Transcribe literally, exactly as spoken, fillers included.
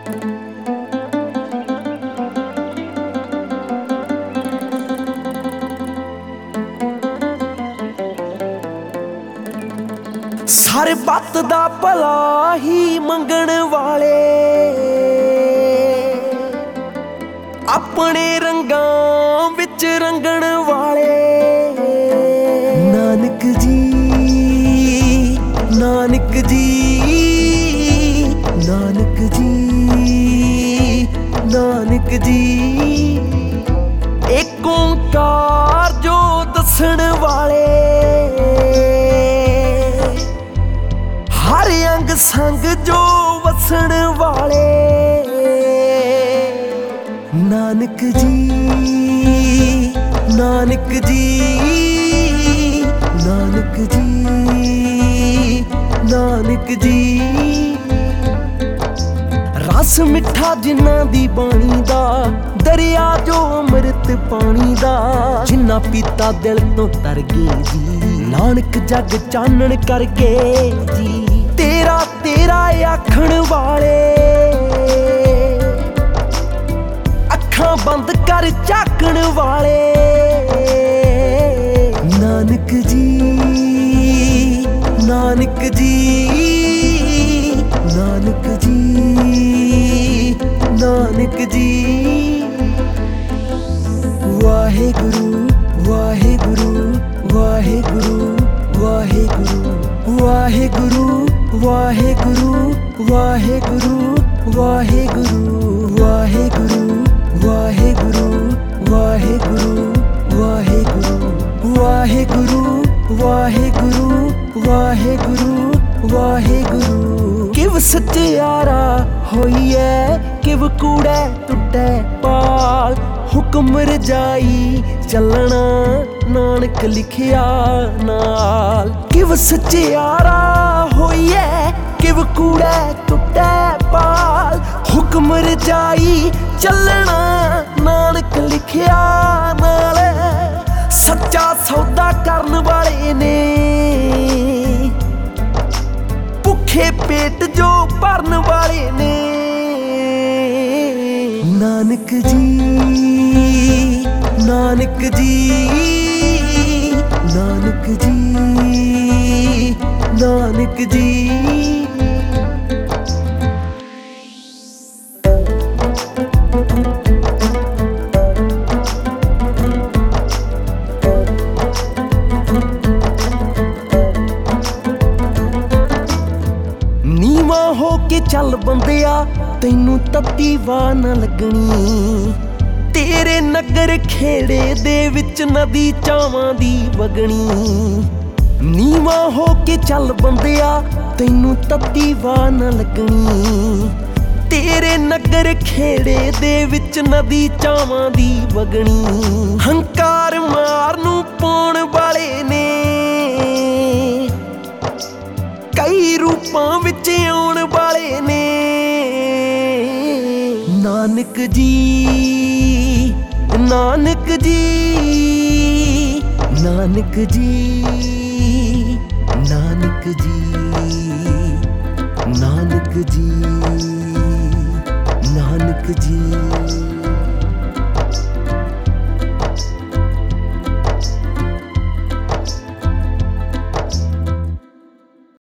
ਸਰਬੱਤ ਦਾ ਭਲਾ ਹੀ ਮੰਗਣ ਵਾਲੇ ਆਪਣੇ ਰੰਗਾਂ ਵਿੱਚ ਰੰਗਣ ਵਾਲੇ। ਨਾਨਕ ਜੀ ਨਾਨਕ ਜੀ ਨਾਨਕ ਜੀ ਨਾਨਕ ਜੀ ਏਕ ਓਂਕਾਰ ਜੋ ਦੱਸਣ ਵਾਲੇ। ਹਰ ਅੰਗ ਸੰਗ ਜੋ ਵਸਣ ਵਾਲੇ। ਨਾਨਕ ਜੀ ਨਾਨਕ ਜੀ ਨਾਨਕ ਜੀ ਨਾਨਕ ਜੀ ਰਸ ਮਿੱਠਾ ਜਿਨ੍ਹਾਂ ਦੀ ਬਾਣੀ ਦਾ, ਦਰਿਆ ਜੋ ਅੰਮ੍ਰਿਤ ਪਾਣੀ ਦਾ। ਜਿਨ੍ਹਾਂ ਪੀਤਾ ਦਿਲ ਤੋਂ ਤਰ ਗਏ ਜੀ, ਨਾਨਕ ਜਗ ਚਾਨਣ ਕਰਕੇ ਜੀ। ਤੇਰਾ ਤੇਰਾ ਆਖਣ ਵਾਲੇ, ਅੱਖਾਂ ਬੰਦ ਕਰ ਝਾਕਣ ਵਾਲੇ। ਨਾਨਕ ਜੀ ਨਾਨਕ ਜੀ ਨਾਨਕ ਜੀ ਨਾਨਕ ਜੀ। ਵਾਹਿਗੁਰੂ ਵਾਹਿਗੁਰੂ ਵਾਹਿਗੁਰੂ ਵਾਹਿਗੁਰੂ ਵਾਹਿਗੁਰੂ ਵਾਹਿਗੁਰੂ ਵਾਹਿਗੁਰੂ ਵਾਹਿਗੁਰੂ ਵਾਹਿਗੁਰੂ ਵਾਹਿਗੁਰੂ ਵਾਹਿਗੁਰੂ ਵਾਹਿਗੁਰੂ ਵਾਹਿਗੁਰੂ ਵਾਹਿਗੁਰੂ ਵਾਹਿਗੁਰੂ ਵਾਹਿਗੁਰੂ। ਕਿਵ ਸਚਿਆਰਾ ਹੋਈਐ ਕਿਵ ਕੂੜੈ ਟੁੱਟੈ ਪਾਲ। ਹੁਕਮ ਰਜਾਈ ਚੱਲਣਾ ਨਾਨਕ ਲਿਖਿਆ ਨਾਲ। ਕਿਵ ਸਚਿਆਰਾ ਹੋਈਐ ਕਿਵ ਕੂੜੈ ਟੁੱਟੈ ਪਾਲ। ਹੁਕਮ ਰਜਾਈ ਚੱਲਣਾ ਨਾਨਕ ਲਿਖਿਆ ਨਾਲ। ਸੱਚਾ ਸੌਦਾ ਕਰਨ ਵਾਲੇ ਨੇ, ਭੁੱਖੇ ਪੇਟ ਜੋ ਭਰਨ ਵਾਲੇ ਨੇ। ਨਾਨਕ ਜੀ ਨਾਨਕ ਜੀ ਨਾਨਕ ਜੀ ਨਾਨਕ ਜੀ। ਨੀਵਾਂ ਹੋ ਕੇ ਚੱਲ ਬੰਦਿਆ, ਤੈਨੂੰ ਤੱਤੀ ਵਾਹ ਨਾ ਲੱਗਣੀ। ਤੇਰੇ ਨਗਰ ਖੇੜੇ ਦੇ ਵਿੱਚ ਨਦੀ ਚਾਵਾਂ ਦੀ ਵਗਣੀ। ਨੀਵਾਂ ਹੋ ਕੇ ਚੱਲ ਬੰਦਿਆ, ਤੈਨੂੰ ਤੱਤੀ ਵਾਹ ਨਾ ਲੱਗਣੀ। ਤੇਰੇ ਨਗਰ ਖੇੜੇ ਦੇ ਵਿੱਚ ਨਦੀ ਚਾਵਾਂ ਦੀ ਵਗਣੀ। ਹੰਕਾਰ ਮਾਰ ਨੂੰ ਪਾਉਣ ਵਾਲੇ ਨੇ, ਕਈ ਰੂਪਾਂ ਵਿੱਚ ਆਉਣ ਵਾਲੇ ਨੇ। ਨਾਨਕ ਜੀ ਨਾਨਕ ਜੀ ਨਾਨਕ ਜੀ ਨਾਨਕ ਜੀ ਨਾਨਕ ਜੀ ਨਾਨਕ ਜੀ।